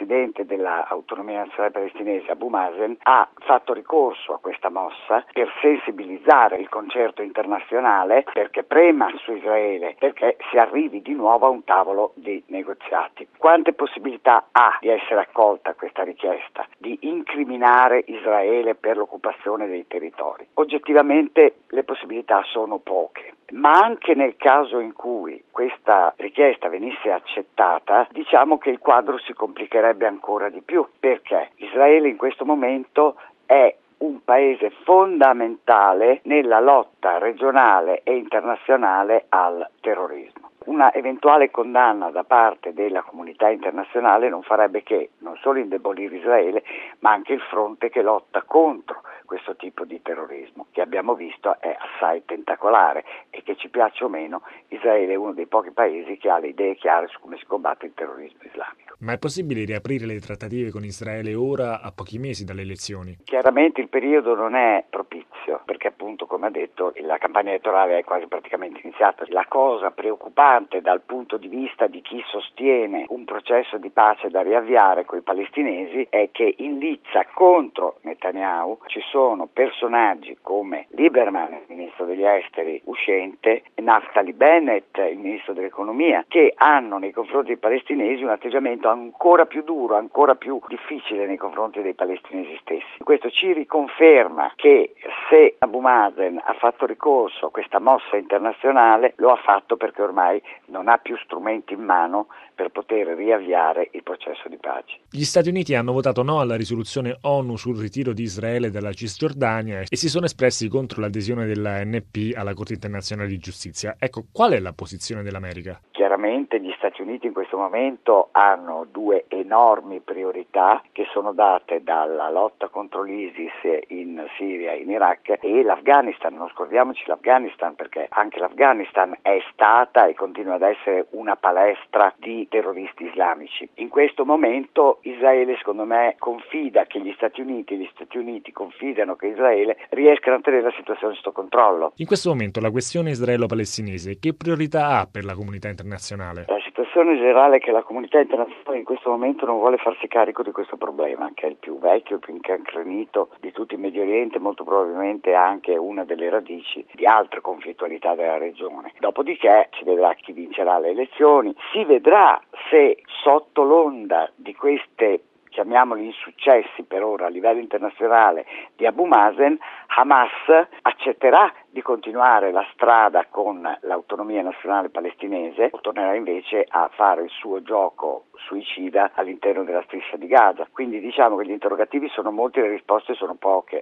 presidente dell'autonomia nazionale palestinese Abu Mazen ha fatto ricorso a questa mossa per sensibilizzare il concerto internazionale, perché prema su Israele, perché si arrivi di nuovo a un tavolo di negoziati. Quante possibilità ha di essere accolta questa richiesta di incriminare Israele per l'occupazione dei territori? Oggettivamente le possibilità sono poche, ma anche nel caso in cui questa richiesta venisse accettata, diciamo che il quadro si complicherebbe ancora di più, perché Israele in questo momento è un paese fondamentale nella lotta regionale e internazionale al terrorismo. Una eventuale condanna da parte della comunità internazionale non farebbe che non solo indebolire Israele, ma anche il fronte che lotta contro questo tipo di terrorismo, che abbiamo visto è assai tentacolare e che ci piaccia o meno, Israele è uno dei pochi paesi che ha le idee chiare su come si combatte il terrorismo islamico. Ma è possibile riaprire le trattative con Israele ora, a pochi mesi dalle elezioni? Chiaramente il periodo non è propizio, perché appunto, come ha detto, la campagna elettorale è quasi praticamente iniziata. La cosa preoccupante dal punto di vista di chi sostiene un processo di pace da riavviare con i palestinesi è che in lizza contro Netanyahu ci sono personaggi come Lieberman, il ministro degli esteri uscente, e Naftali Bennett, il ministro dell'economia, che hanno nei confronti dei palestinesi un atteggiamento ancora più duro, ancora più difficile nei confronti dei palestinesi stessi. Questo ci riconferma che se Abu Mazen ha fatto ricorso a questa mossa internazionale, lo ha fatto perché ormai non ha più strumenti in mano per poter riavviare il processo di pace. Gli Stati Uniti hanno votato no alla risoluzione ONU sul ritiro di Israele dalla Cisgiordania e si sono espressi contro l'adesione dell'ANP alla Corte internazionale di giustizia. Ecco, qual è la posizione dell'America? Chiaramente gli Stati Uniti in questo momento hanno due enormi priorità che sono date dalla lotta contro l'ISIS in Siria e in Iraq e l'Afghanistan. Non scordiamoci l'Afghanistan, perché anche l'Afghanistan è stata e continua ad essere una palestra di terroristi islamici. In questo momento Israele, secondo me, confida che gli Stati Uniti confidano che Israele riesca a tenere la situazione sotto controllo. In questo momento la questione israelo-palestinese che priorità ha per la comunità internazionale? La situazione generale è che la comunità internazionale in questo momento non vuole farsi carico di questo problema, che è il più vecchio, il più incancrenito di tutto il Medio Oriente, molto probabilmente anche una delle radici di altre conflittualità della regione. Dopodiché si vedrà chi vincerà le elezioni, si vedrà se sotto l'onda di queste, chiamiamoli insuccessi per ora a livello internazionale, di Abu Mazen, Hamas accetterà di continuare la strada con l'autonomia nazionale palestinese o tornerà invece a fare il suo gioco suicida all'interno della striscia di Gaza. Quindi diciamo che gli interrogativi sono molti e le risposte sono poche.